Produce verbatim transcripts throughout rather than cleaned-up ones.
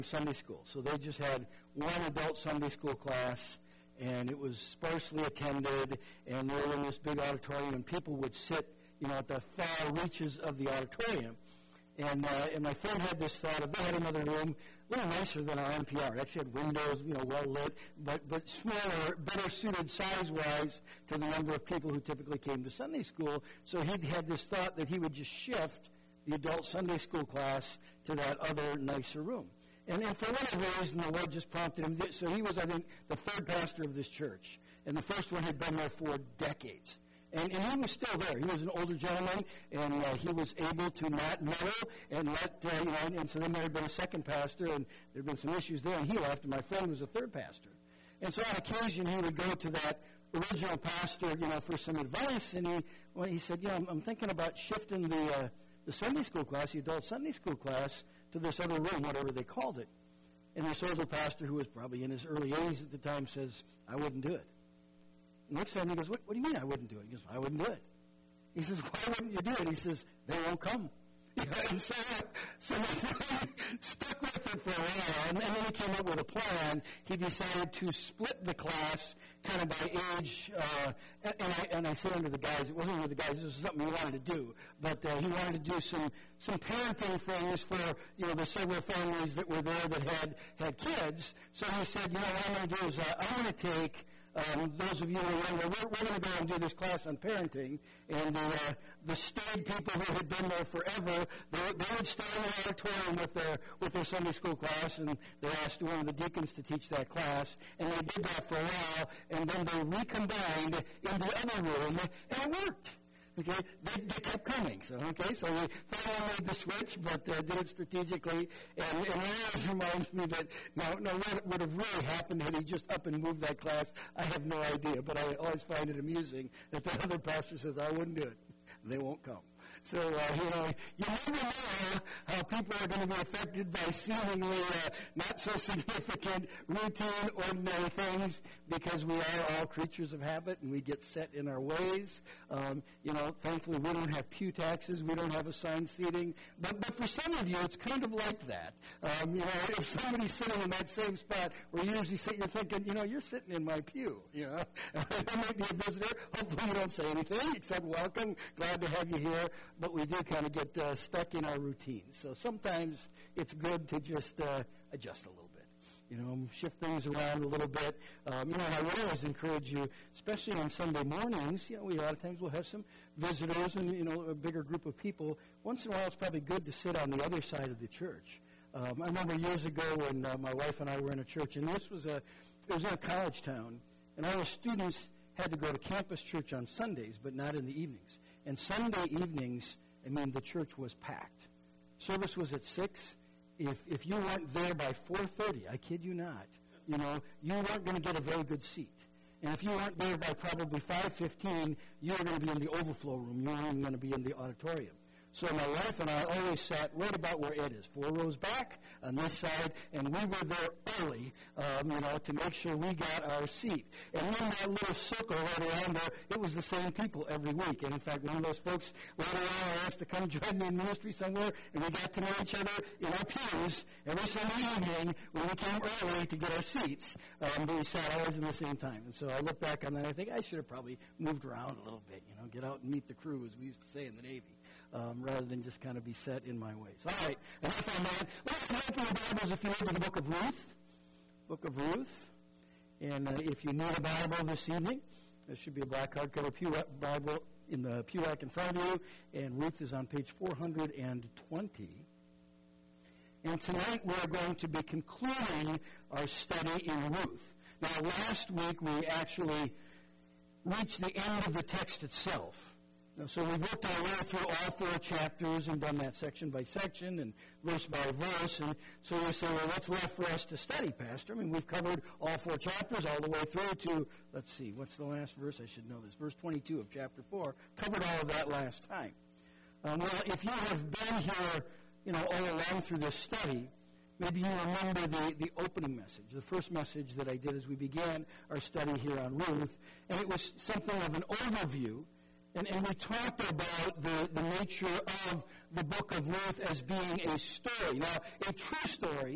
Sunday school. So they just had one adult Sunday school class, and it was sparsely attended, and they were in this big auditorium, and people would sit, you know, at the far reaches of the auditorium. And uh, and my friend had this thought of, they had another room, a little nicer than our N P R. It actually had windows, you know, well lit, but, but smaller, better suited size-wise to the number of people who typically came to Sunday school. So he had this thought that he would just shift the adult Sunday school class to that other nicer room. And, and for whatever reason, the Lord just prompted him. So he was, I think, the third pastor of this church. And the first one had been there for decades. And, and he was still there. He was an older gentleman, and uh, he was able to not meddle and let, uh, you know, and, and so then there had been a second pastor, and there had been some issues there, and he left, and my friend was a third pastor. And so on occasion, he would go to that original pastor, you know, for some advice, and he, well, he said, you know, I'm, I'm thinking about shifting the, uh, the Sunday school class, the adult Sunday school class, to this other room, whatever they called it. And this older pastor, who was probably in his early eighties at the time, says, I wouldn't do it. Next time he goes, what, what do you mean I wouldn't do it? He goes, I wouldn't do it. He says, why wouldn't you do it? He says, they won't come. And so, so stuck with it for a while, and then he came up with a plan. He decided to split the class kind of by age, uh, and, and, I, and I say under the guys, it wasn't under the guys, this was something he wanted to do, but uh, he wanted to do some, some parenting things for, you know, the several families that were there that had, had kids. So he said, you know, what I'm going to do is uh, I'm going to take Um, those of you who are younger, we're, we're going to go and do this class on parenting, and uh, the staid people who had been there forever, they, they would stay in the auditorium with their with their Sunday school class, and they asked one of the deacons to teach that class, and they did that for a while, and then they recombined in the other room, and it worked. Okay, they, they kept coming. So okay, so we finally made the switch, but uh, did it strategically. And, and it always reminds me that now, now what would have really happened had he just up and moved that class? I have no idea, but I always find it amusing that the other pastor says, "I wouldn't do it." They won't come. So, uh, you know, you never know how people are going to be affected by seemingly uh, not so significant, routine, ordinary things, because we are all creatures of habit and we get set in our ways. Um, you know, thankfully we don't have pew taxes, we don't have assigned seating, but, but for some of you it's kind of like that. Um, you know, if somebody's sitting in that same spot where you usually sit, you're thinking, you know, you're sitting in my pew, you know. There might be a visitor, hopefully you don't say anything except welcome, glad to have you here. But we do kind of get uh, stuck in our routines. So sometimes it's good to just uh, adjust a little bit, you know, shift things around a little bit. Um, you know, and I would always encourage you, especially on Sunday mornings, you know, we a lot of times we'll have some visitors and, you know, a bigger group of people. Once in a while it's probably good to sit on the other side of the church. Um, I remember years ago when uh, my wife and I were in a church, and this was a, it was in a college town, and all the students had to go to campus church on Sundays, but not in the evenings. And Sunday evenings, I mean, the church was packed. Service was at six. If if you weren't there by four thirty, I kid you not, you know, you weren't going to get a very good seat. And if you weren't there by probably five fifteen, you were going to be in the overflow room. You weren't even going to be in the auditorium. So my wife and I always sat right about where Ed is, four rows back on this side, and we were there early, um, you know, to make sure we got our seat. And in that little circle right around there, it was the same people every week. And in fact, one of those folks later on asked to come join me in ministry somewhere, and we got to know each other in our pews every Sunday evening when we came early to get our seats. Um, but we sat always in the same time. And so I look back on that, and I think I should have probably moved around a little bit, you know, get out and meet the crew, as we used to say in the Navy. Um, rather than just kind of be set in my ways. All right, enough on that. Let's open your Bibles if you read the book of Ruth. Book of Ruth. And uh, if you need a Bible this evening, there should be a black hardcover pew Bible in the pew rack in front of you. And Ruth is on page four hundred twenty. And tonight we're going to be concluding our study in Ruth. Now, last week we actually reached the end of the text itself. So we've worked our way through all four chapters and done that section by section and verse by verse. And so you say, well, what's left for us to study, Pastor? I mean, we've covered all four chapters all the way through to, let's see, what's the last verse? I should know this. Verse twenty-two of chapter four. Covered all of that last time. Um, well, if you have been here, you know, all along through this study, maybe you remember the, the opening message, the first message that I did as we began our study here on Ruth. And it was something of an overview. And, and we talked about the, the nature of the book of Ruth as being a story. Now, a true story,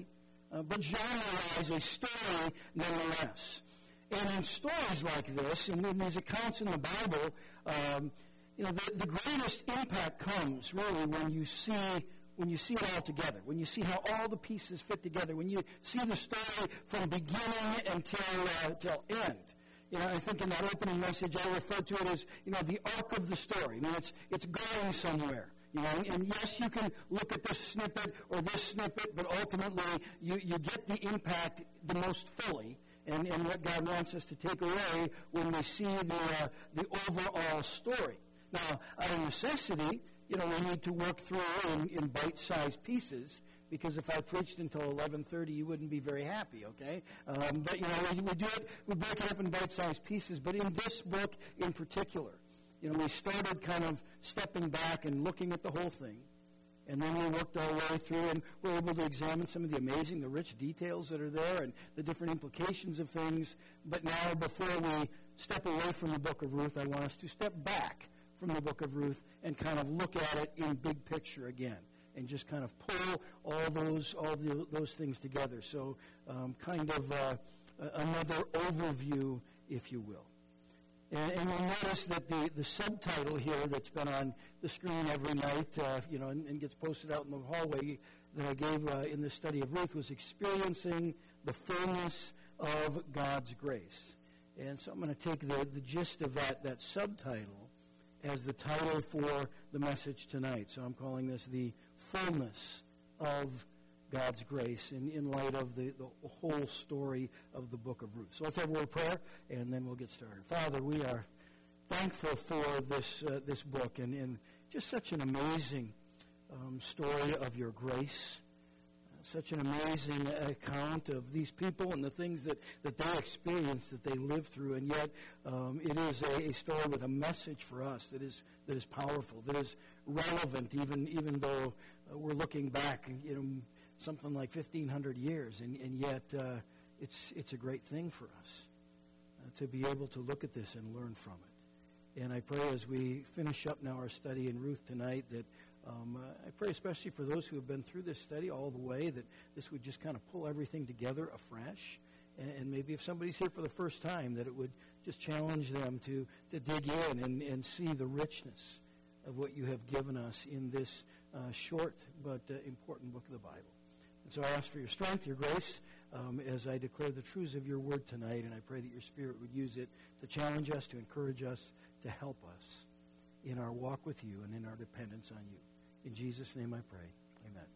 uh, but genre-wise, a story nonetheless. And in stories like this, and in these accounts in the Bible, um, you know, the, the greatest impact comes really when you see when you see it all together, when you see how all the pieces fit together, when you see the story from beginning until uh, till end. You know, I think in that opening message I referred to it as, you know, the arc of the story. I mean, it's it's going somewhere. You know, and, and yes, you can look at this snippet or this snippet, but ultimately you, you get the impact the most fully. And, and what God wants us to take away when we see the uh, the overall story. Now, out of necessity, you know, we need to work through in, in bite-sized pieces, because if I preached until eleven thirty, you wouldn't be very happy, okay? Um, but, you know, we, we do it, we break it up in bite-sized pieces. But in this book in particular, you know, we started kind of stepping back and looking at the whole thing. And then we worked our way through and were able to examine some of the amazing, the rich details that are there and the different implications of things. But now, before we step away from the book of Ruth, I want us to step back from the book of Ruth and kind of look at it in big picture again and just kind of pull all those all the, those things together. So um, kind of uh, another overview, if you will. And, and you'll notice that the, the subtitle here that's been on the screen every night, uh, you know, and, and gets posted out in the hallway that I gave uh, in the study of Ruth was Experiencing the Fullness of God's Grace. And so I'm going to take the, the gist of that, that subtitle as the title for the message tonight. So I'm calling this the Fullness of God's Grace in, in light of the, the whole story of the book of Ruth. So let's have a word of prayer, and then we'll get started. Father, we are thankful for this uh, this book and, and just such an amazing um, story of your grace, uh, such an amazing account of these people and the things that, that they experienced, that they lived through, and yet um, it is a, a story with a message for us that is that is powerful, that is relevant, even even though uh, we're looking back, you know, something like fifteen hundred years, and, and yet uh, it's it's a great thing for us uh, to be able to look at this and learn from it. And I pray as we finish up now our study in Ruth tonight that um, uh, I pray especially for those who have been through this study all the way that this would just kind of pull everything together afresh. And, and maybe if somebody's here for the first time, that it would just challenge them to, to dig in and, and see the richness of what you have given us in this uh, short but uh, important book of the Bible. And so I ask for your strength, your grace, um, as I declare the truths of your word tonight, and I pray that your Spirit would use it to challenge us, to encourage us, to help us in our walk with you and in our dependence on you. In Jesus' name I pray. Amen.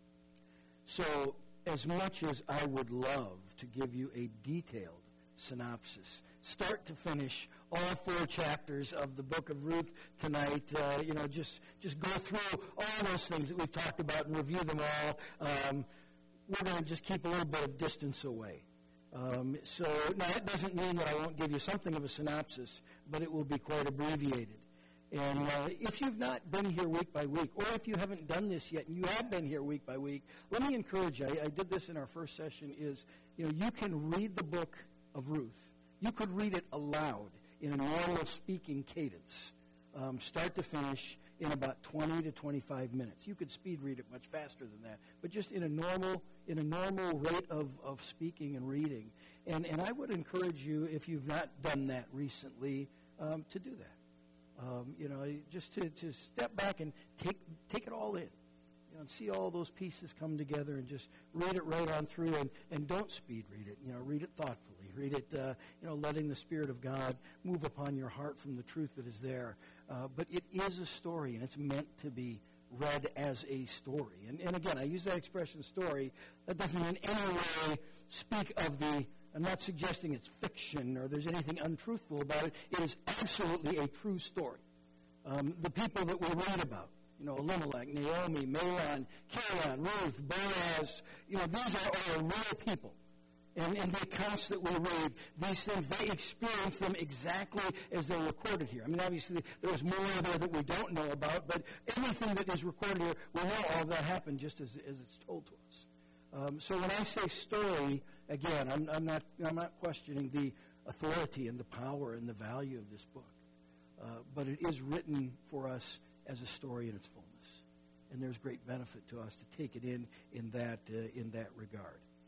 So, as much as I would love to give you a detailed synopsis, start to finish, all four chapters of the book of Ruth tonight, uh, you know, just just go through all those things that we've talked about and review them all. Um, we're going to just keep a little bit of distance away. Um, so now it doesn't mean that I won't give you something of a synopsis, but it will be quite abbreviated. And uh, if you've not been here week by week, or if you haven't done this yet and you have been here week by week, let me encourage you. I, I did this in our first session, is, you know, you can read the book of Ruth. You could read it aloud in a normal speaking cadence, um, start to finish, in about twenty to twenty-five minutes. You could speed read it much faster than that, but just in a normal in a normal rate of, of speaking and reading. And and I would encourage you, if you've not done that recently, um, to do that. Um, you know, just to, to step back and take take it all in. You know, and see all those pieces come together and just read it right on through, and, and don't speed read it. You know, read it thoughtfully. Read it, uh, you know, letting the Spirit of God move upon your heart from the truth that is there. Uh, but it is a story, and it's meant to be read as a story. And, and again, I use that expression story. That doesn't in any way speak of the, I'm not suggesting it's fiction or there's anything untruthful about it. It is absolutely a true story. Um, the people that we read about, you know, Elimelech, Naomi, Mahlon, Chilion, Ruth, Boaz, you know, these are all real people. And in the accounts that we read, these things, they experience them exactly as they're recorded here. I mean, obviously, there's more there that we don't know about, but everything that is recorded here, we know all of that happened just as, as it's told to us. Um, so when I say story, again, I'm, I'm not I'm not questioning the authority and the power and the value of this book. Uh, but it is written for us as a story in its fullness. And there's great benefit to us to take it in in that uh, in that regard.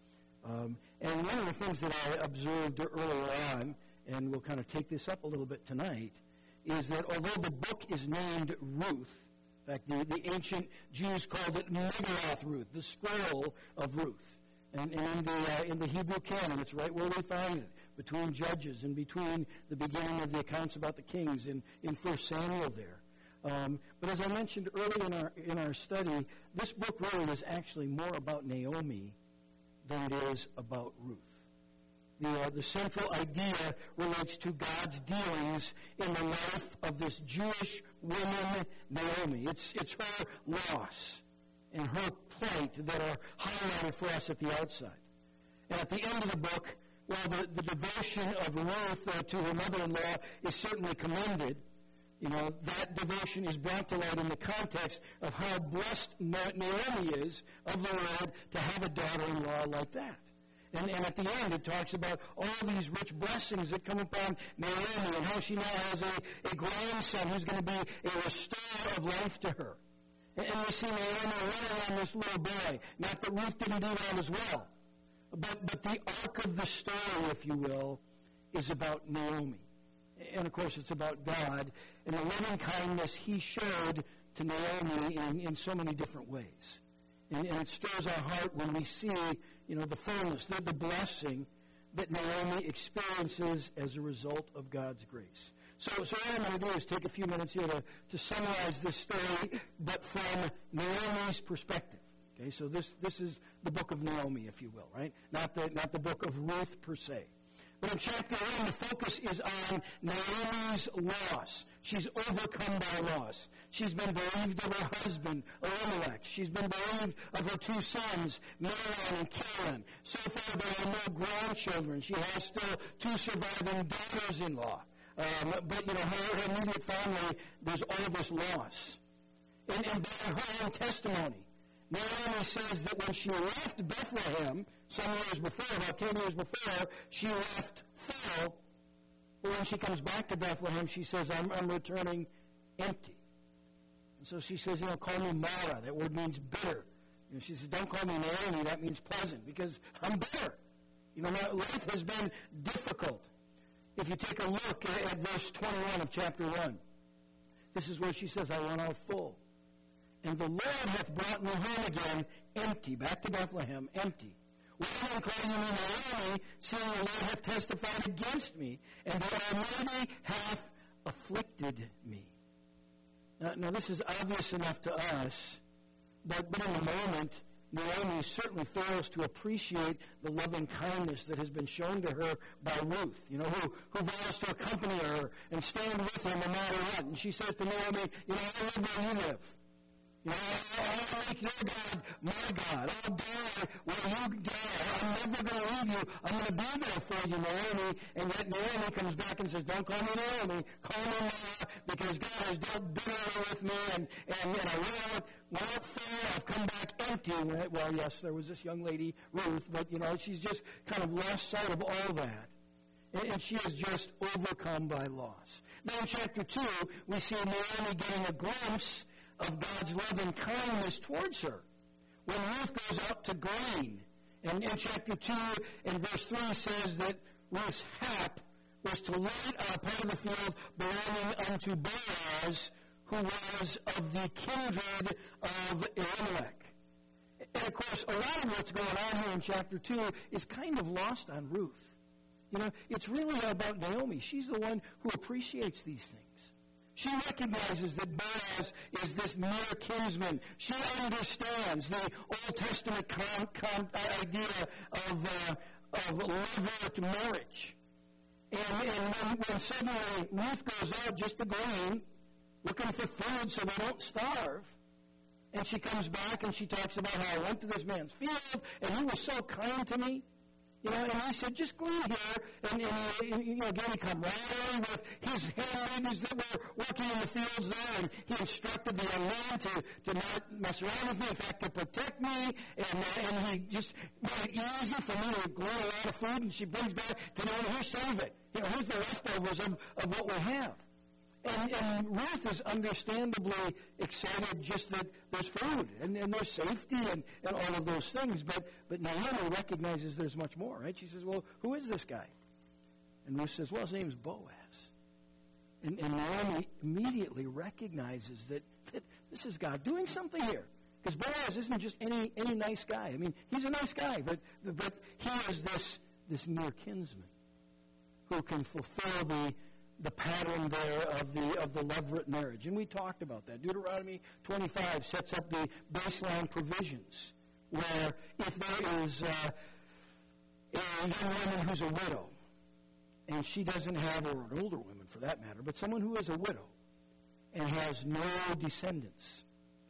Um, and one of the things that I observed earlier on, and we'll kind of take this up a little bit tonight, is that although the book is named Ruth, in fact, the, the ancient Jews called it Megillah Ruth, the scroll of Ruth. And, and in, the, uh, in the Hebrew canon, it's right where we find it, between Judges and between the beginning of the accounts about the kings in, in First Samuel there. Um, but as I mentioned earlier in our, in our study, this book really is actually more about Naomi than it is about Ruth. The, uh, the central idea relates to God's dealings in the life of this Jewish woman, Naomi. It's, it's her loss and her plight that are highlighted for us at the outside. And at the end of the book, while the, the devotion of Ruth uh, to her mother-in-law is certainly commended, you know, that devotion is brought to light in the context of how blessed Naomi is of the Lord to have a daughter-in-law like that. And, and at the end, it talks about all these rich blessings that come upon Naomi and how she now has a, a grandson who's going to be a restorer of life to her. And, and we see Naomi relying on this little boy. Not that Ruth didn't do that as well. But, but the arc of the story, if you will, is about Naomi. And, of course, it's about God and the loving kindness he showed to Naomi in, in so many different ways. And, and it stirs our heart when we see, you know, the fullness, the, the blessing that Naomi experiences as a result of God's grace. So, so what I'm going to do is take a few minutes here to, to summarize this story, but from Naomi's perspective. Okay, so this, this is the book of Naomi, if you will, right? Not the, not the book of Ruth per se. But in chapter one, the focus is on Naomi's loss. She's overcome by loss. She's been bereaved of her husband, Elimelech. She's been bereaved of her two sons, Mahlon and Chilion. So far, there are no grandchildren. She has still two surviving daughters-in-law. Um, but, you know, her, her immediate family, there's all this loss. And, and by her own testimony, Naomi says that when she left Bethlehem, some years before, about ten years before, she left full. But when she comes back to Bethlehem, she says, I'm, I'm returning empty. And so she says, you know, call me Mara. That word means bitter. You know, she says, don't call me Naomi. That means pleasant, because I'm bitter. You know, my life has been difficult. If you take a look at, at verse twenty-one of chapter one, this is where she says, I went out full. And the Lord hath brought me home again empty, back to Bethlehem, empty. Why then call you me Naomi, seeing the Lord hath testified against me, and the Almighty hath afflicted me? Now, now this is obvious enough to us, but, but in the moment, Naomi certainly fails to appreciate the loving kindness that has been shown to her by Ruth, you know, who, who vows to accompany her and stand with her no matter what. And she says to Naomi, you know, I live where you live. You know, I'll make your God my God. I'll die where you die. I'm never going to leave you. I'm going to be there for you, Naomi. And yet Naomi comes back and says, don't call me Naomi. Call me Mara, because God has dealt bitterly with me. And, and, and I went out, went out full. I've come back empty. Well, yes, there was this young lady, Ruth, but, you know, she's just kind of lost sight of all that. And, and she is just overcome by loss. Now in chapter two, we see Naomi getting a glimpse of God's loving kindness towards her. When Ruth goes out to glean, and in chapter two and verse three says that Ruth's hap was to light on a part of the field belonging unto Boaz, who was of the kindred of Elimelech. And of course, a lot of what's going on here in chapter two is kind of lost on Ruth. You know, it's really about Naomi. She's the one who appreciates these things. She recognizes that Boaz is this near kinsman. She understands the Old Testament con, con, idea of, uh, of levirate marriage. And, and when, when suddenly Ruth goes out just to glean, looking for food so they don't starve, and she comes back and she talks about how I went to this man's field, and he was so kind to me. You know, and he said, just glean here. And, and, and you know, again, he camaraderie with his handmaidens that were working in the fields there. And he instructed the young man to, to not mess around with me, in fact, to protect me. And, uh, and he just made it easy for me to glean a lot of food. And she brings back to know, here's some of it. You know, here's the leftovers of, of what we have. And, and Ruth is understandably excited just that there's food and, and there's safety and, and all of those things. But, but Naomi recognizes there's much more, right? She says, well, who is this guy? And Ruth says, well, his name's Boaz. And, and Naomi immediately recognizes that, that this is God doing something here. Because Boaz isn't just any, any nice guy. I mean, he's a nice guy, but, but he is this, this near kinsman who can fulfill the the pattern there of the of the levirate marriage. And we talked about that. Deuteronomy twenty-five sets up the baseline provisions where if there is uh, a young woman who's a widow, and she doesn't have, or an older woman for that matter, but someone who is a widow and has no descendants,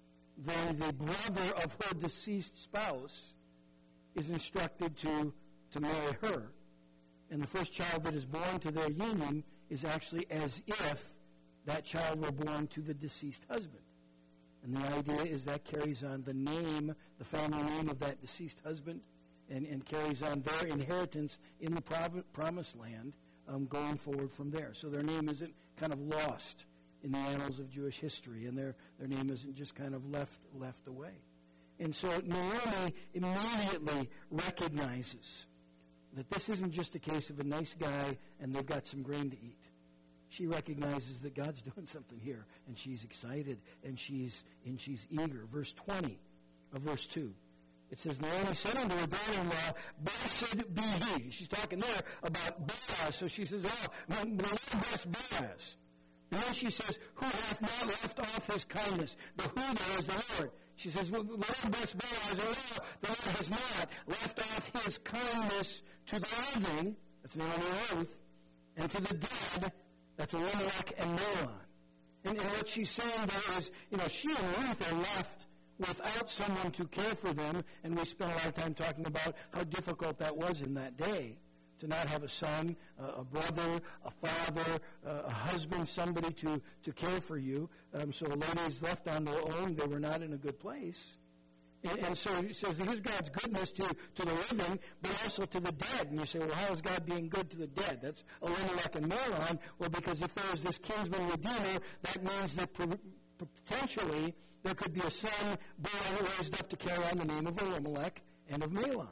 then the brother of her deceased spouse is instructed to, to marry her. And the first child that is born to their union is actually as if that child were born to the deceased husband. And the idea is that carries on the name, the family name of that deceased husband, and, and carries on their inheritance in the prov- promised land um, going forward from there. So their name isn't kind of lost in the annals of Jewish history, and their, their name isn't just kind of left left away. And so Naomi immediately recognizes that this isn't just a case of a nice guy and they've got some grain to eat. She recognizes that God's doing something here, and she's excited, and she's and she's eager. Verse twenty of verse two. It says, Naomi said unto her daughter-in-law, blessed be he. She's talking there about Boaz, so she says, oh, may the Lord bless Boaz. And then she says, who hath not left off his kindness? The who there is the Lord. She says, well, the Lord bless Boaz. And no, the Lord has not left off his kindness to the living, that's Naomi and Ruth, and to the dead, that's Elimelech and Mahlon. And, and what she's saying there is, you know, she and Ruth are left without someone to care for them, and we spent a lot of time talking about how difficult that was in that day, to not have a son, uh, a brother, a father, uh, a husband, somebody to, to care for you. Um, so the ladies left on their own, they were not in a good place. And, and so he says, here's God's goodness to, to the living, but also to the dead. And you say, well, how is God being good to the dead? That's Elimelech and Mahlon. Well, because if there is this kinsman redeemer, that means that pro- potentially there could be a son born raised up to carry on the name of Elimelech and of Mahlon.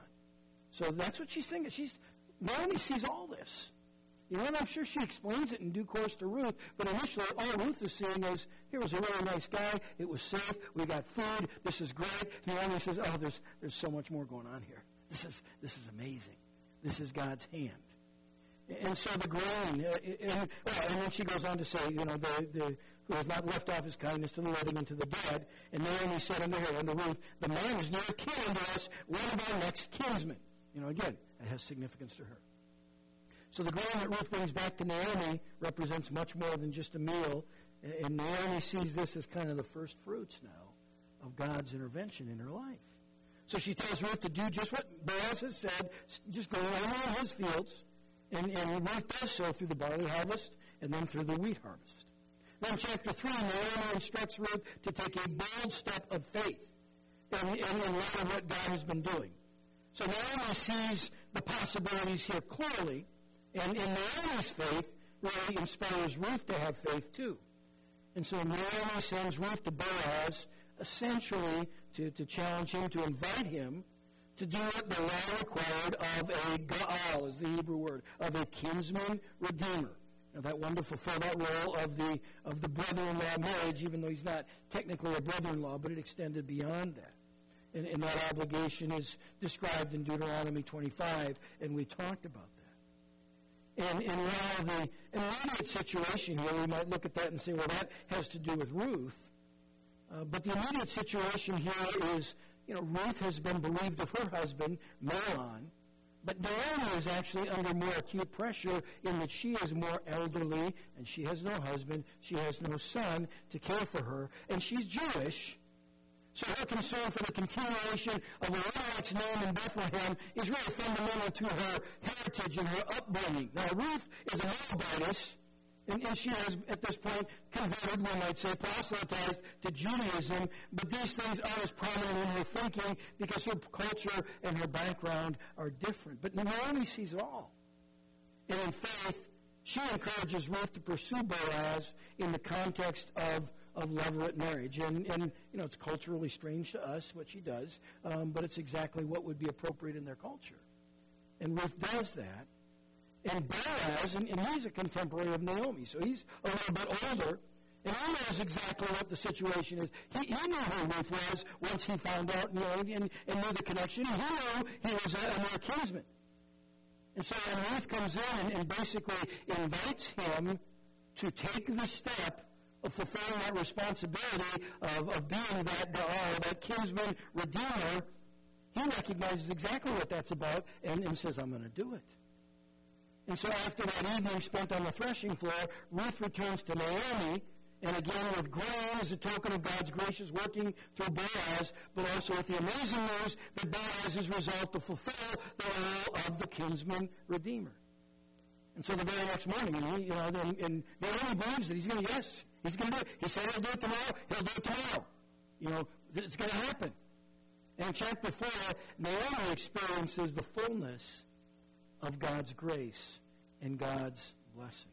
So that's what she's thinking. She's Naomi sees all this. You know, and I'm sure she explains it in due course to Ruth, but initially all Ruth is seeing is, here was a really nice guy, it was safe, we got food, this is great. Naomi says, oh, there's there's so much more going on here. This is this is amazing. This is God's hand. And so the grain, uh, and, oh, and then she goes on to say, you know, the, the who has not left off his kindness to the living and to the dead. And Naomi said unto her, unto Ruth, the man is near kin unto us, one of our next kinsmen. You know, again, that has significance to her. So the grain that Ruth brings back to Naomi represents much more than just a meal. And Naomi sees this as kind of the first fruits now of God's intervention in her life. So she tells Ruth to do just what Boaz has said, just go around his fields. And, and Ruth does so through the barley harvest and then through the wheat harvest. Then chapter three, Naomi instructs Ruth to take a bold step of faith in, in, in light of what God has been doing. So Naomi sees the possibilities here clearly, and in Naomi's faith really inspires Ruth to have faith too. And so Naomi sends Ruth to Boaz essentially to, to challenge him, to invite him to do what the law required of a Gaal, is the Hebrew word, of a kinsman redeemer. Now that one to fulfill that role of the of the brother-in-law marriage, even though he's not technically a brother-in-law, but it extended beyond that. And, and that obligation is described in Deuteronomy twenty-five, and we talked about that. And, and while the immediate situation here, we might look at that and say, well, that has to do with Ruth. Uh, but the immediate situation here is, you know, Ruth has been bereaved of her husband, Mahlon, but Naomi is actually under more acute pressure in that she is more elderly, and she has no husband, she has no son to care for her, and she's Jewish. So her concern for the continuation of Elimelech's name in Bethlehem is really fundamental to her heritage and her upbringing. Now, Ruth is a Moabitess, and, and she has, at this point, converted, we might say, proselytized to Judaism, but these things aren't as prominent in her thinking because her culture and her background are different. But Naomi sees it all. And in faith, She encourages Ruth to pursue Boaz in the context of, of levirate marriage. And, and, you know, it's culturally strange to us what she does, um, but it's exactly what would be appropriate in their culture. And Ruth does that. And Boaz, and, and he's a contemporary of Naomi, so he's a little bit older, and he knows exactly what the situation is. He, he knew who Ruth was once he found out, you know, and, and knew the connection. He knew he was a, a near kinsman. And so when Ruth comes in and, and basically invites him to take the step of fulfilling that responsibility of, of being that Da'ar, that kinsman redeemer, he recognizes exactly what that's about and, and says, I'm going to do it. And so after that evening spent on the threshing floor, Ruth returns to Naomi, and again with grain as a token of God's gracious working through Boaz, but also with the amazing news that Boaz is resolved to fulfill the role of the kinsman redeemer. And so the very next morning, and, he, you know, and, and Naomi believes that he's going to, yes, he's going to do it. He said he'll do it tomorrow, he'll do it tomorrow. You know, it's going to happen. And in chapter four, Naomi experiences the fullness of God's grace and God's blessing.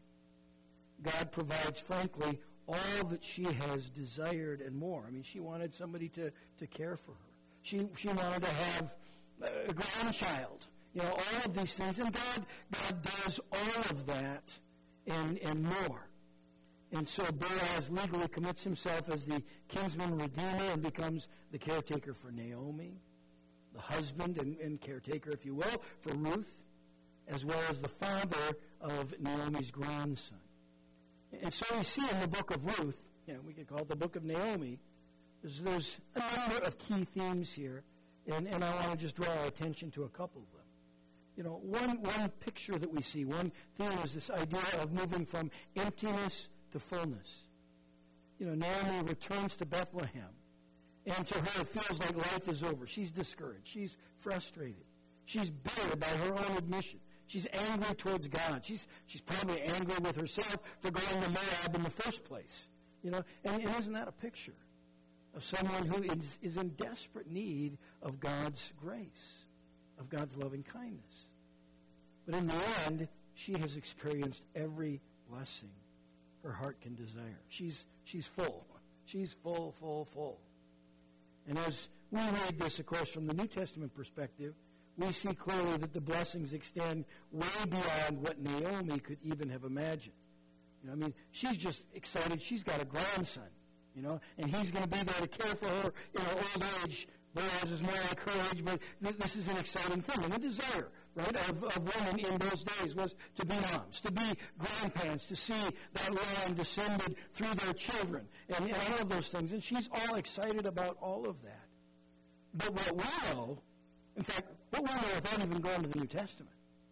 God provides, frankly, all that she has desired and more. I mean, she wanted somebody to, to care for her. She she wanted to have a grandchild. You know, all of these things. And God God does all of that and, and more. And so Boaz legally commits himself as the kinsman redeemer and becomes the caretaker for Naomi, the husband and, and caretaker, if you will, for Ruth, as well as the father of Naomi's grandson. And so we see in the book of Ruth, you know, we could call it the book of Naomi, there's, there's a number of key themes here, and, and I want to just draw our attention to a couple of them. You know, one, one picture that we see, one theme is this idea of moving from emptiness to fullness. You know, Naomi returns to Bethlehem, and to her it feels like life is over. She's discouraged. She's frustrated. She's bitter by her own admission. She's angry towards God. She's she's probably angry with herself for going to Moab in the first place. You know, and, and isn't that a picture of someone who is, is in desperate need of God's grace, of God's loving kindness? But in the end, she has experienced every blessing her heart can desire. She's she's full. She's full, full, full. And as we read this, of course, from the New Testament perspective, we see clearly that the blessings extend way beyond what Naomi could even have imagined. You know, I mean, she's just excited. She's got a grandson, you know, and he's going to be there to care for her in her old age. Boaz is more like her age, but th- this is an exciting thing. And the desire, right, of, of women in those days was to be moms, to be grandparents, to see that line descended through their children, and, and all of those things. And she's all excited about all of that. But what we know, in fact, what we know without even going to the New Testament,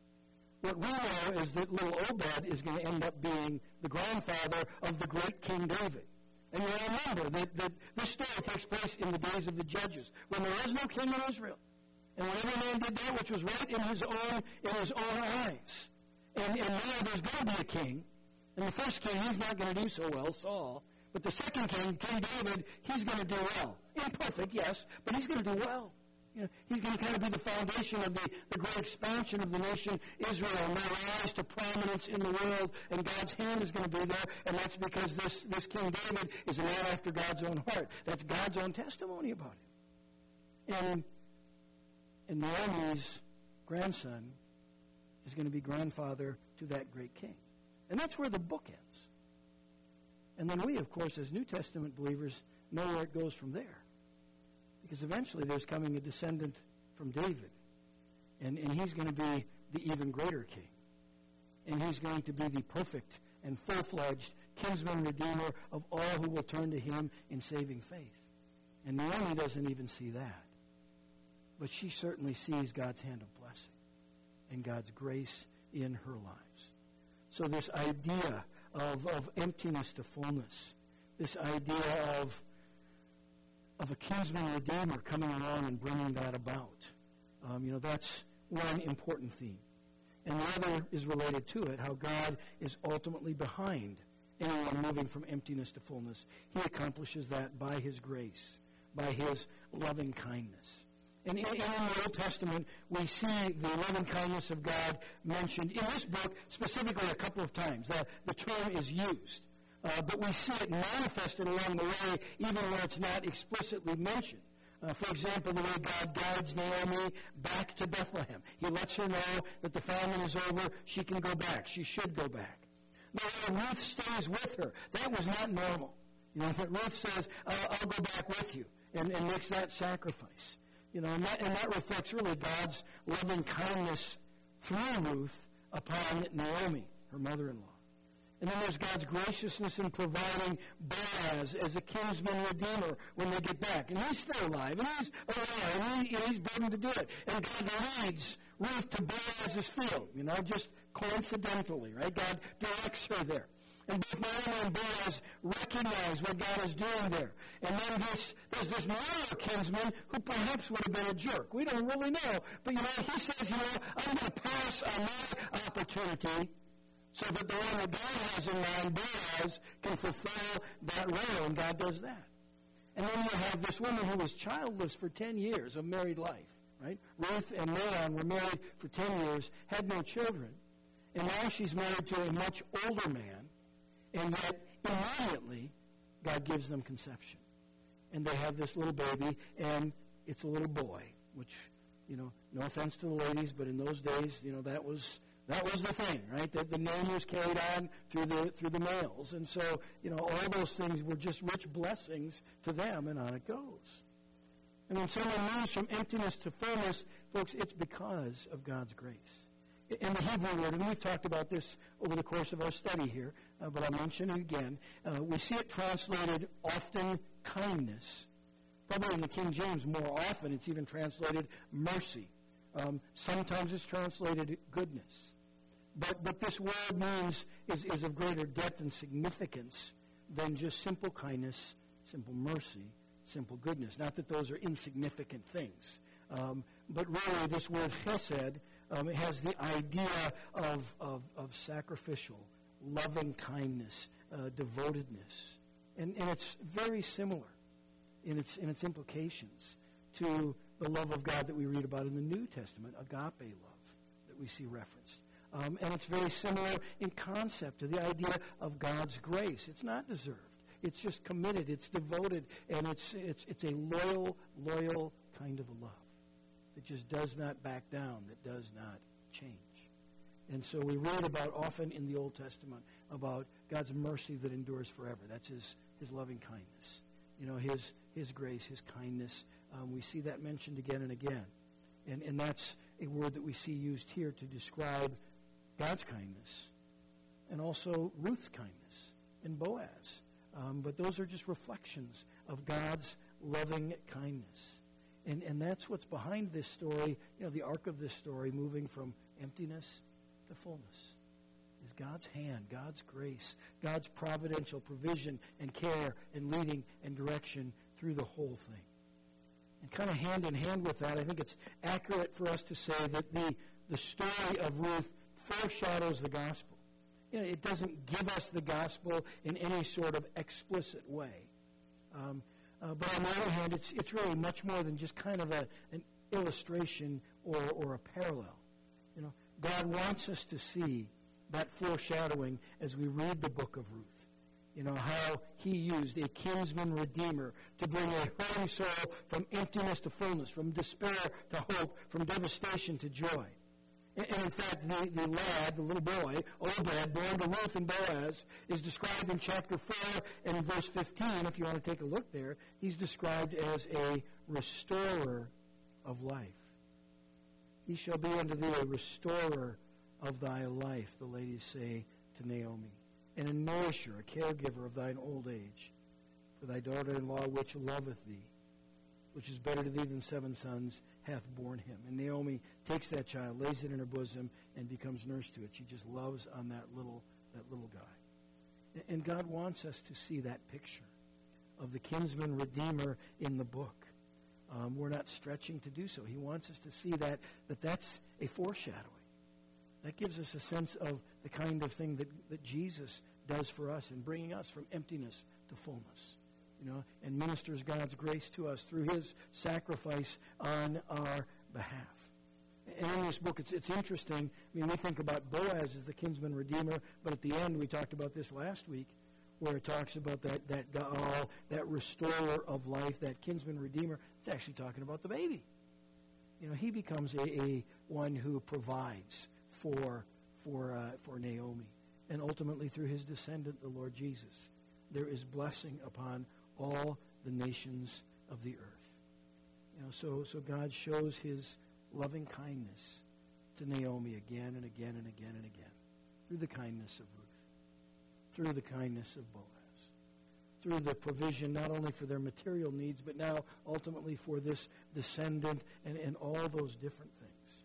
what we know is that little Obed is going to end up being the grandfather of the great King David. And you remember that, that this story takes place in the days of the Judges, when there was no king in Israel. And when every man did that which was right in his own in his own eyes. And, and now there's going to be a king. And the first king, he's not going to do so well, Saul. But the second king, King David, he's going to do well. Imperfect, yes, but he's going to do well. You know, he's going to kind of be the foundation of the, the great expansion of the nation Israel, and their rise to prominence in the world, and God's hand is going to be there, and that's because this, this King David is a man after God's own heart. That's God's own testimony about him. And, and Naomi's grandson is going to be grandfather to that great king. And that's where the book ends. And then we, of course, as New Testament believers, know where it goes from there. Because eventually there's coming a descendant from David. And, and he's going to be the even greater king. And he's going to be the perfect and full-fledged kinsman redeemer of all who will turn to him in saving faith. And Naomi doesn't even see that. But she certainly sees God's hand of blessing and God's grace in her lives. So this idea of, of emptiness to fullness, this idea of of a kinsman redeemer coming along and bringing that about. Um, you know, that's one important theme. And the other is related to it, how God is ultimately behind anyone moving from emptiness to fullness. He accomplishes that by his grace, by his loving kindness. And in, in the Old Testament, we see the loving kindness of God mentioned in this book specifically a couple of times. The, the term is used. Uh, but we see it manifested along the way, even where it's not explicitly mentioned. Uh, for example, the way God guides Naomi back to Bethlehem. He lets her know that the famine is over. She can go back. She should go back. The way Ruth stays with her, that was not normal. You know, that Ruth says, uh, I'll go back with you, and, and makes that sacrifice. You know, and that, and that reflects really God's loving kindness through Ruth upon Naomi, her mother-in-law. And then there's God's graciousness in providing Boaz as a kinsman redeemer when they get back. And he's still alive, and he's alive, and, he, and he's burdened to do it. And God leads Ruth to Boaz's field, you know, just coincidentally, right? God directs her there. And both Naomi and Boaz recognize what God is doing there. And then this, there's this minor kinsman who perhaps would have been a jerk. We don't really know. But, you know, he says, you know, I'm going to pass on my opportunity so that the one that God has in mind, Boaz, can fulfill that role, and God does that. And then you have this woman who was childless for ten years of married life, right? Ruth and Naomi were married for ten years, had no children, and now she's married to a much older man, and yet immediately God gives them conception. And they have this little baby, and it's a little boy, which, you know, no offense to the ladies, but in those days, you know, that was... That was the thing, right? That the name was carried on through the through the males. And so, you know, all those things were just rich blessings to them, and on it goes. And when someone moves from emptiness to fullness, folks, it's because of God's grace. In the Hebrew word, and we've talked about this over the course of our study here, uh, but I'll mention it again. Uh, we see it translated often kindness. Probably in the King James more often it's even translated mercy. Um, sometimes it's translated goodness. But but this word means is, is of greater depth and significance than just simple kindness, simple mercy, simple goodness. Not that those are insignificant things. Um, but really this word chesed um, it has the idea of, of, of sacrificial, loving kindness, uh, devotedness. And, and it's very similar in its in its implications to the love of God that we read about in the New Testament, agape love, that we see referenced. Um, and it's very similar in concept to the idea of God's grace. It's not deserved. It's just committed. It's devoted. And it's, it's, it's a loyal, loyal kind of a love that just does not back down, that does not change. And so we read about often in the Old Testament about God's mercy that endures forever. That's his, his loving kindness. You know, his, his grace, his kindness. Um, we see that mentioned again and again. And, and that's a word that we see used here to describe God's kindness and also Ruth's kindness and Boaz. Um, but those are just reflections of God's loving kindness. And, and that's what's behind this story, you know, the arc of this story, moving from emptiness to fullness. Is God's hand, God's grace, God's providential provision and care and leading and direction through the whole thing. And kind of hand in hand with that, I think it's accurate for us to say that the, the story of Ruth foreshadows the gospel. You know, it doesn't give us the gospel in any sort of explicit way. Um, uh, but on the other hand, it's it's really much more than just kind of a, an illustration or, or a parallel. You know, God wants us to see that foreshadowing as we read the book of Ruth. You know, how he used a kinsman redeemer to bring a hurting soul from emptiness to fullness, from despair to hope, from devastation to joy. And, and in fact, the, the lad, the little boy, Obed, born to Ruth and Boaz, is described in chapter four and in verse fifteen. If you want to take a look there, he's described as a restorer of life. He shall be unto thee a restorer of thy life, the ladies say to Naomi, and a nourisher, a caregiver of thine old age, for thy daughter-in-law which loveth thee, which is better to thee than seven sons, hath borne him. And Naomi takes that child, lays it in her bosom, and becomes nurse to it. She just loves on that little that little guy. And God wants us to see that picture of the kinsman redeemer in the book. Um, we're not stretching to do so. He wants us to see that, that that's a foreshadowing. That gives us a sense of the kind of thing that, that Jesus does for us in bringing us from emptiness to fullness. you know, and ministers God's grace to us through his sacrifice on our behalf. And in this book, it's, it's interesting. I mean, we think about Boaz as the kinsman redeemer, but at the end, we talked about this last week, where it talks about that that Gaal, that restorer of life, that kinsman redeemer. It's actually talking about the baby. You know, he becomes a, a one who provides for for uh, for Naomi, and ultimately through his descendant, the Lord Jesus, there is blessing upon all the nations of the earth. You know, so so God shows his loving kindness to Naomi again and again and again and again through the kindness of Ruth, through the kindness of Boaz, through the provision not only for their material needs, but now ultimately for this descendant and, and all those different things.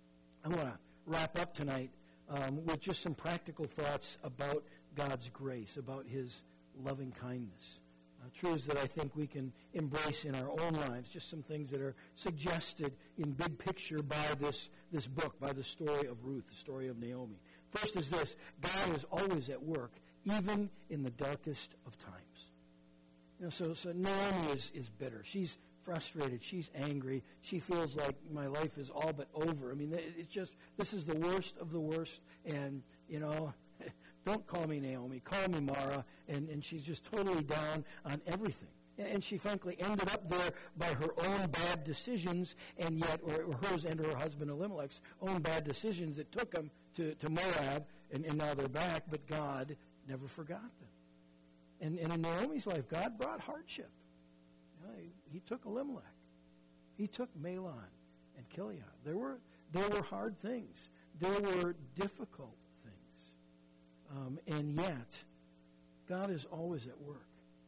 I want to wrap up tonight um, with just some practical thoughts about God's grace, about his loving kindness. Uh, truths that I think we can embrace in our own lives, just some things that are suggested in big picture by this, this book, by the story of Ruth, the story of Naomi. First is this: God is always at work, even in the darkest of times. You know, so, so Naomi is, is bitter. She's frustrated. She's angry. She feels like my life is all but over. I mean, it's just, this is the worst of the worst, and, you know, don't call me Naomi, call me Mara, and, and she's just totally down on everything. And she frankly ended up there by her own bad decisions, and yet, or, or hers and her husband Elimelech's own bad decisions that took them to, to Moab, and, and now they're back, but God never forgot them. And, and in Naomi's life, God brought hardship. You know, he, he took Elimelech. He took Mahlon and Chilion. There were, there were hard things. There were difficult things. Um, and yet, God is always at work.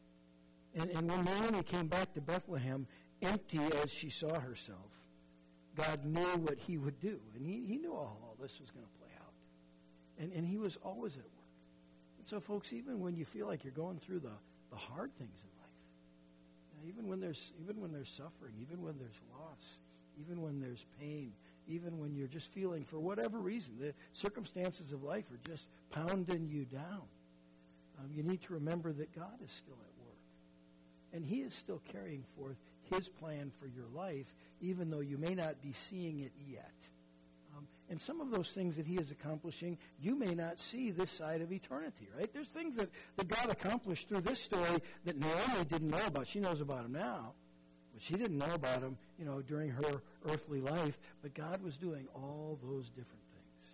And, and when Naomi came back to Bethlehem, empty as she saw herself, God knew what he would do. And he, he knew all, all this was going to play out. And, and he was always at work. And so, folks, even when you feel like you're going through the, the hard things in life, you know, even when there's even when there's suffering, even when there's loss, even when there's pain, even when you're just feeling, for whatever reason, the circumstances of life are just pounding you down, um, you need to remember that God is still at work. And he is still carrying forth his plan for your life, even though you may not be seeing it yet. Um, and some of those things that he is accomplishing, you may not see this side of eternity, right? There's things that, that God accomplished through this story that Naomi didn't know about. She knows about them now, but she didn't know about them, you know, during her earthly life. But God was doing all those different things.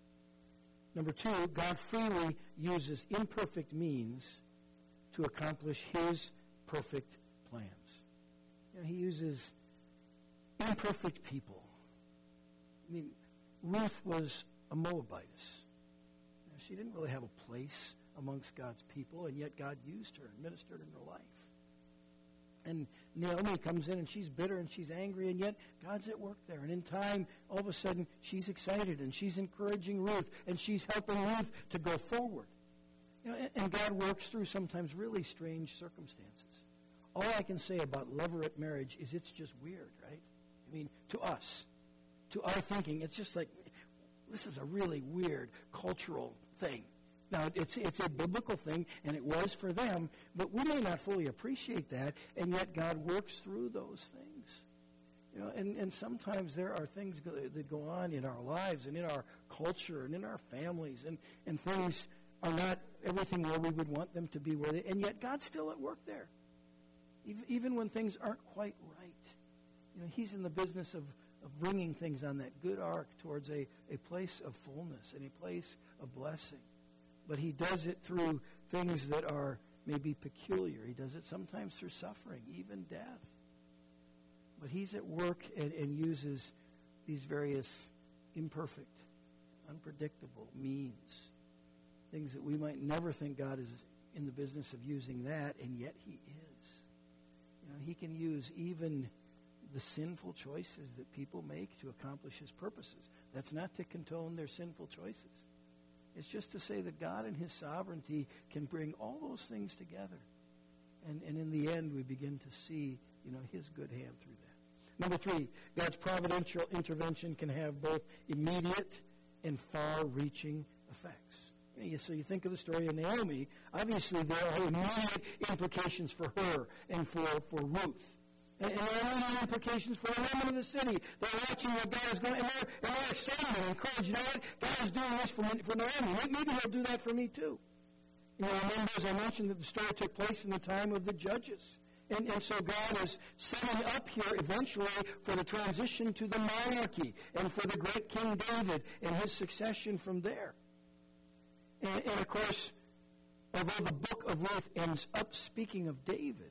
Number two, God freely uses imperfect means to accomplish his perfect plans. You know, he uses imperfect people. I mean, Ruth was a Moabitess. You know, she didn't really have a place amongst God's people, and yet God used her and ministered in her life. And Naomi comes in, and she's bitter, and she's angry, and yet God's at work there. And in time, all of a sudden, she's excited, and she's encouraging Ruth, and she's helping Ruth to go forward. You know, and, and God works through sometimes really strange circumstances. All I can say about levirate marriage is it's just weird, right? I mean, to us, to our thinking, it's just like, this is a really weird cultural thing. Now, it's it's a biblical thing, and it was for them, but we may not fully appreciate that, and yet God works through those things. You know, and, and sometimes there are things go, that go on in our lives and in our culture and in our families, and, and things are not everything where we would want them to be, where they, and yet God's still at work there. Even, even when things aren't quite right. You know, he's in the business of, of bringing things on that good arc towards a, a place of fullness and a place of blessing. But he does it through things that are maybe peculiar. He does it sometimes through suffering, even death. But he's at work and, and uses these various imperfect, unpredictable means. Things that we might never think God is in the business of using that, and yet he is. You know, he can use even the sinful choices that people make to accomplish his purposes. That's not to condone their sinful choices. It's just to say that God in his sovereignty can bring all those things together. And, and in the end, we begin to see, you know, his good hand through that. Number three, God's providential intervention can have both immediate and far-reaching effects. You know, so you think of the story of Naomi. Obviously, there are immediate implications for her and for, for Ruth. And, and there are immediate implications for the women of the city. They're watching what God is going, and they're, and they're excited and encouraged. You know what? God is doing this for, me, for Naomi. Maybe he'll do that for me too. You know, remember, as I mentioned, that the story took place in the time of the judges. And, and so God is setting up here eventually for the transition to the monarchy and for the great King David and his succession from there. And, and of course, although the book of Ruth ends up speaking of David,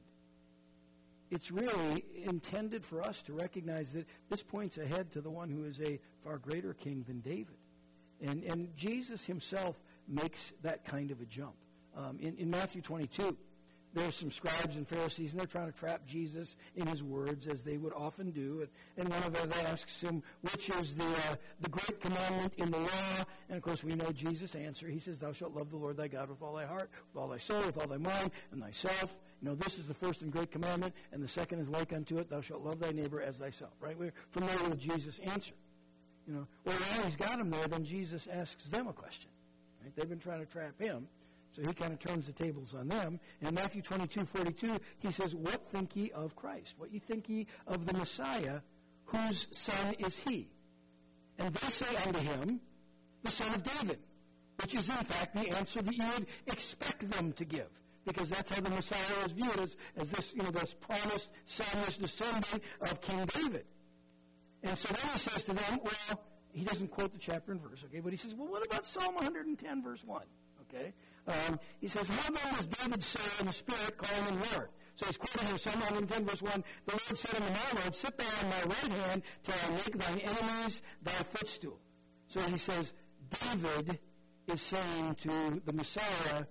it's really intended for us to recognize that this points ahead to the one who is a far greater king than David. And, and Jesus himself makes that kind of a jump. Um, in, in Matthew twenty-two, there's some scribes and Pharisees, and they're trying to trap Jesus in his words, as they would often do. And, and one of them asks him, which is the uh, the great commandment in the law? And, of course, we know Jesus' answer. He says, thou shalt love the Lord thy God with all thy heart, with all thy soul, with all thy mind, and thyself. You know, this is the first and great commandment, and the second is like unto it, thou shalt love thy neighbor as thyself. Right? We're familiar with Jesus' answer. You know, well, now he's got him there, then Jesus asks them a question. Right? They've been trying to trap him. So he kind of turns the tables on them. And in Matthew twenty-two forty-two, he says, what think ye of Christ? What ye think ye of the Messiah? Whose son is he? And they say unto him, the son of David, which is in fact the answer that you would expect them to give. Because that's how the Messiah is viewed, as, as this, you know, this promised son, this descendant of King David. And so then he says to them, well, he doesn't quote the chapter and verse, okay, but he says, well, what about Psalm one hundred ten, verse one? Okay? Um, he says, how then was David say in the Spirit, calling him Lord? So he's quoting here Psalm one hundred ten, verse one, the Lord said unto my Lord, sit thou on my right hand till I make thine enemies thy footstool. So he says, David is saying to the Messiah,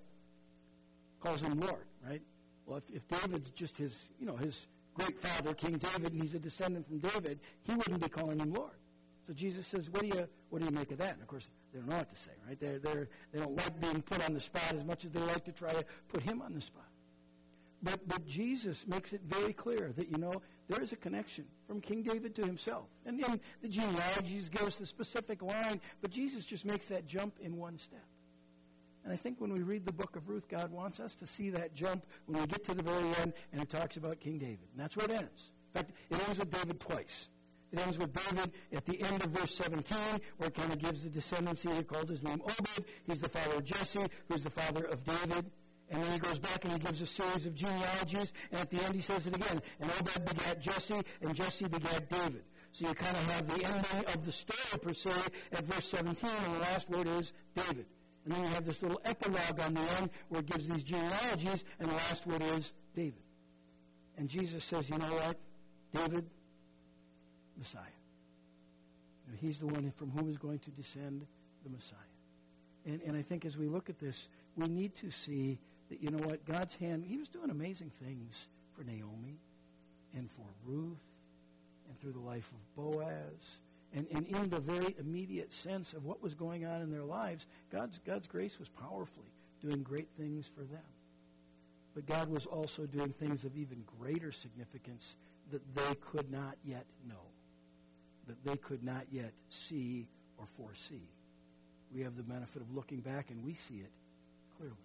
calls him Lord, right? Well, if, if David's just his, you know, his great father, King David, and he's a descendant from David, he wouldn't be calling him Lord. So Jesus says, what do you what do you make of that? And, of course, they don't know what to say, right? They're, they're, they don't like being put on the spot as much as they like to try to put him on the spot. But, but Jesus makes it very clear that, you know, there is a connection from King David to himself. And then the genealogies give us the specific line, but Jesus just makes that jump in one step. And I think when we read the book of Ruth, God wants us to see that jump when we get to the very end and it talks about King David. And that's where it ends. In fact, it ends with David twice. It ends with David at the end of verse seventeen, where it kind of gives the descendancy. He called his name Obed. He's the father of Jesse, who's the father of David. And then he goes back and he gives a series of genealogies. And at the end he says it again. And Obed begat Jesse, and Jesse begat David. So you kind of have the ending of the story, per se, at verse seventeen, and the last word is David. And then you have this little epilogue on the end where it gives these genealogies, and the last word is David. And Jesus says, you know what? David, Messiah. You know, he's the one from whom is going to descend the Messiah. And, and I think as we look at this, we need to see that, you know what, God's hand, he was doing amazing things for Naomi and for Ruth and through the life of Boaz. And, and in the very immediate sense of what was going on in their lives, God's, God's grace was powerfully doing great things for them. But God was also doing things of even greater significance that they could not yet know, that they could not yet see or foresee. We have the benefit of looking back, and we see it clearly.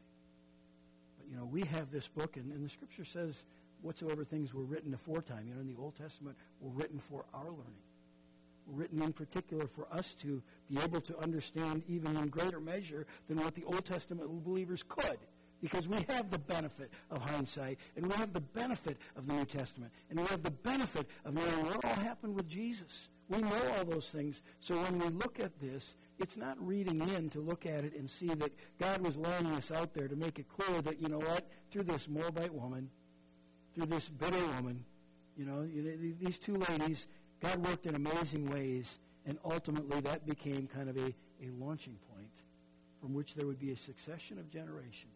But, you know, we have this book, and, and the Scripture says whatsoever things were written aforetime, you know, in the Old Testament, were written for our learning. Were written in particular for us to be able to understand even in greater measure than what the Old Testament believers could. Because we have the benefit of hindsight, and we have the benefit of the New Testament, and we have the benefit of knowing what all happened with Jesus. We know all those things. So when we look at this, it's not reading in to look at it and see that God was laying this out there to make it clear that, you know what, through this Moabite woman, through this bitter woman, you know, these two ladies, God worked in amazing ways, and ultimately that became kind of a, a launching point from which there would be a succession of generations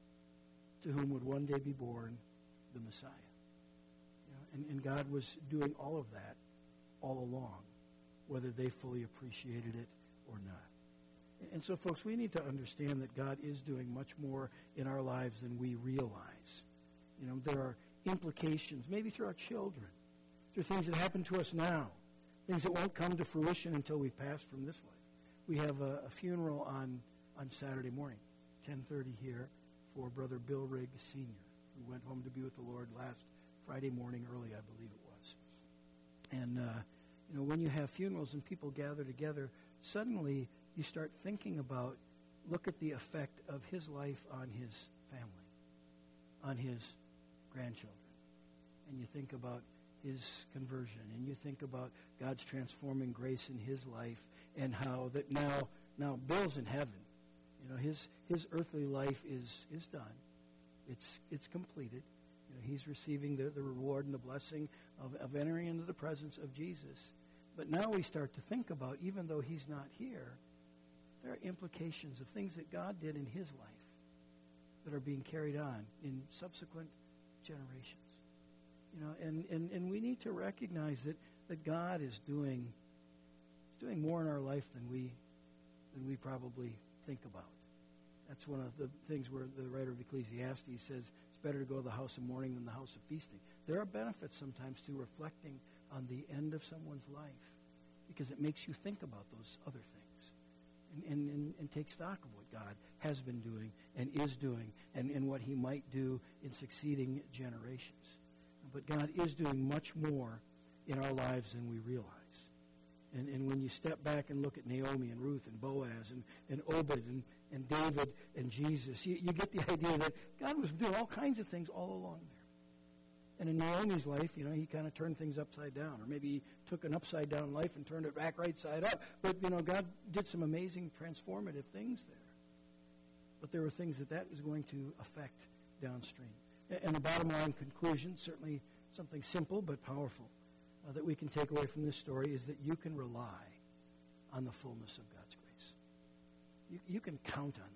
to whom would one day be born the Messiah. You know, and, and God was doing all of that all along, whether they fully appreciated it or not. And so, folks, we need to understand that God is doing much more in our lives than we realize. You know, there are implications, maybe through our children, through things that happen to us now, things that won't come to fruition until we've passed from this life. We have a, a funeral on on Saturday morning, ten thirty here, for Brother Bill Rigg Senior, who went home to be with the Lord last Friday morning early, I believe it was. And, uh, you know, when you have funerals and people gather together, suddenly you start thinking about, look at the effect of his life on his family, on his grandchildren. And you think about his conversion, and you think about God's transforming grace in his life, and how that now, now Bill's in heaven. You know, his his earthly life is is done. It's it's completed. You know, he's receiving the, the reward and the blessing of, of entering into the presence of Jesus. But now we start to think about, even though he's not here, there are implications of things that God did in his life that are being carried on in subsequent generations. You know, and, and, and we need to recognize that, that God is doing doing more in our life than we than we probably think about. That's one of the things where the writer of Ecclesiastes says it's better to go to the house of mourning than the house of feasting. There are benefits sometimes to reflecting on the end of someone's life, because it makes you think about those other things and, and, and, and take stock of what God has been doing and is doing, and, and what he might do in succeeding generations. But God is doing much more in our lives than we realize. And, and when you step back and look at Naomi and Ruth and Boaz and, and Obed and, and David and Jesus, you, you get the idea that God was doing all kinds of things all along there. And in Naomi's life, you know, he kind of turned things upside down. Or maybe he took an upside-down life and turned it back right side up. But, you know, God did some amazing transformative things there. But there were things that that was going to affect downstream. And the bottom line conclusion, certainly something simple but powerful, uh, that we can take away from this story is that you can rely on the fullness of God's grace. You, you can count on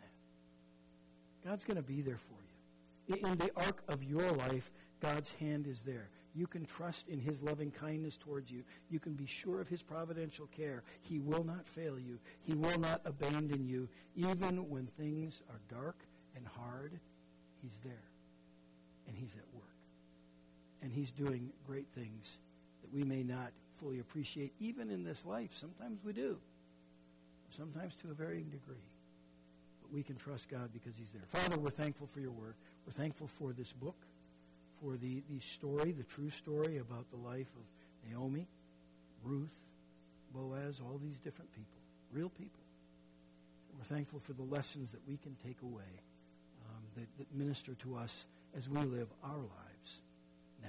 that. God's going to be there for you. In, in the arc of your life, God's hand is there. You can trust in his loving kindness towards you. You can be sure of his providential care. He will not fail you. He will not abandon you. Even when things are dark and hard, he's there. And he's at work. And he's doing great things that we may not fully appreciate, even in this life. Sometimes we do. Sometimes to a varying degree. But we can trust God because he's there. Father, we're thankful for your word. We're thankful for this book, for the, the story, the true story about the life of Naomi, Ruth, Boaz, all these different people, real people. We're thankful for the lessons that we can take away um, that, that minister to us as we live our lives now,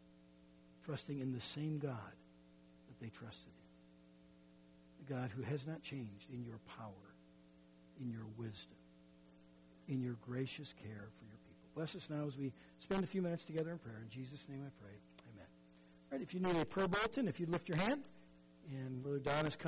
trusting in the same God that they trusted in. The God who has not changed in your power, in your wisdom, in your gracious care for your people. Bless us now as we spend a few minutes together in prayer. In Jesus' name I pray. Amen. All right, if you need a prayer bulletin, if you'd lift your hand, and Brother Don is coming.